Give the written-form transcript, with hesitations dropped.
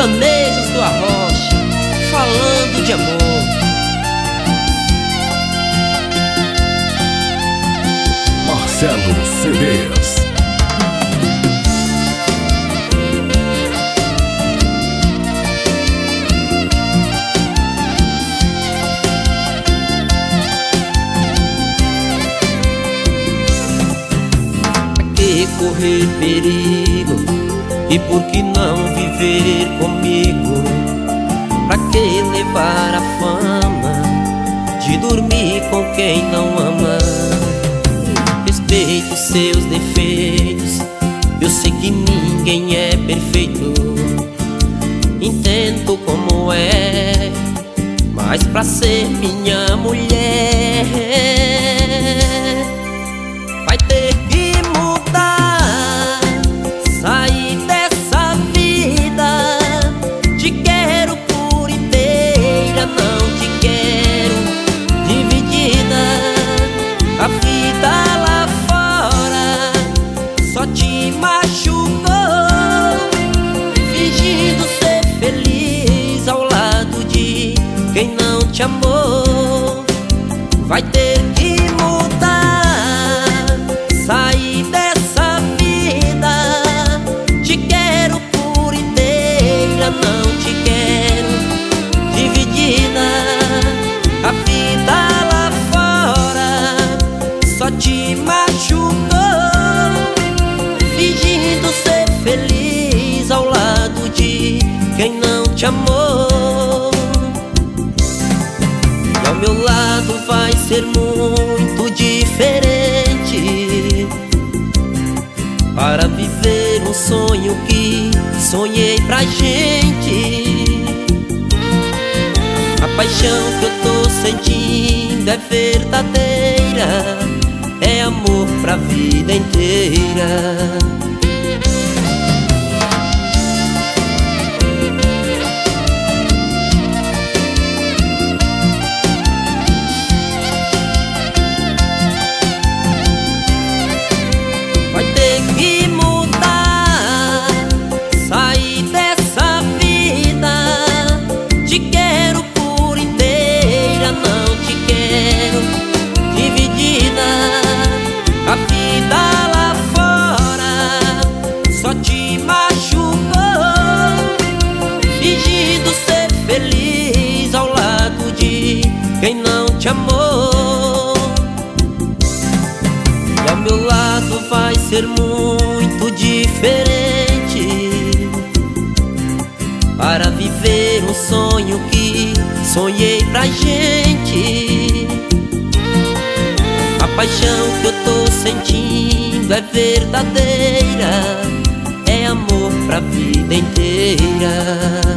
sertanejos do Arrocha, falando de amor. Marcelo CDs. Pra que correr perigo? E por que não viver comigo? Pra que levar a fama de dormir com quem não ama? Respeito seus defeitos, eu sei que ninguém é perfeito. Entendo como é, mas pra ser minha mulher vai ter que mudar, sair dessa vida. Te quero por inteira, não te quero dividida. A vida lá fora só te machucou, fingindo ser feliz ao lado de quem não te amou. Vai ter que mudar, sair dessa vida. Te quero por inteira, não te quero dividida. A vida lá fora só te machucou, fingindo ser feliz ao lado de quem não te amou. E ao meu lado vai ser muito diferente, para viver um sonho que sonhei pra gente. A paixão que eu tô sentindo é verdadeira, é amor pra vida inteira. Vai ter que mudar, sair dessa vida. Te quero por inteira, não te quero dividida. A vida lá fora só te machucou, fingindo ser feliz ao lado de quem não te amou. E ao meu lado vai ser muito diferente, para viver um sonho que sonhei pra gente. A paixão que eu tô sentindo é verdadeira, é amor pra vida inteira.